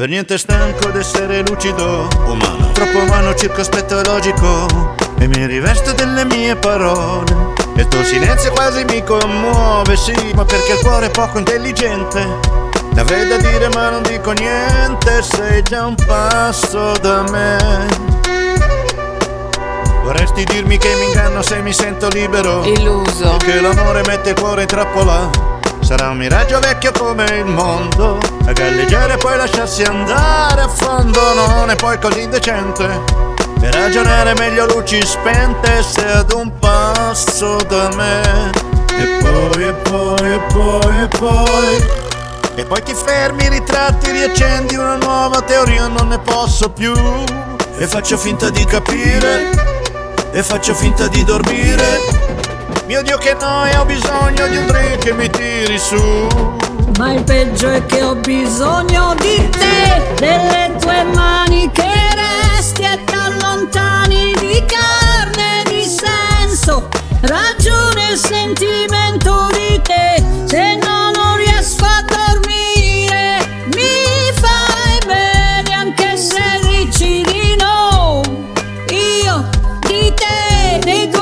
Per niente stanco d'essere lucido, umano, troppo umano, circospetto e logico, e mi rivesto delle mie parole. E il tuo silenzio quasi mi commuove, sì, ma perché il cuore è poco intelligente. L'avrei da dire ma non dico niente, sei già un passo da me. Vorresti dirmi che mi inganno se mi sento libero, illuso, e che l'amore mette il cuore in trappola. Sarà un miraggio vecchio come il mondo, a galleggiare e poi lasciarsi andare a fondo. Non è poi così indecente, per ragionare meglio luci spente, sei ad un passo da me. E poi ti fermi, ritratti, riaccendi una nuova teoria, non ne posso più. E faccio finta di capire, e faccio finta di dormire. Mio Dio che noia, ho bisogno di un drink che mi tiri su. Ma il peggio è che ho bisogno di te, delle tue mani che resti e t'allontani, di carne, di senso, ragione e sentimento di te. Se no non riesco a dormire, mi fai bene anche se dici di no. Io di te, dei tuoi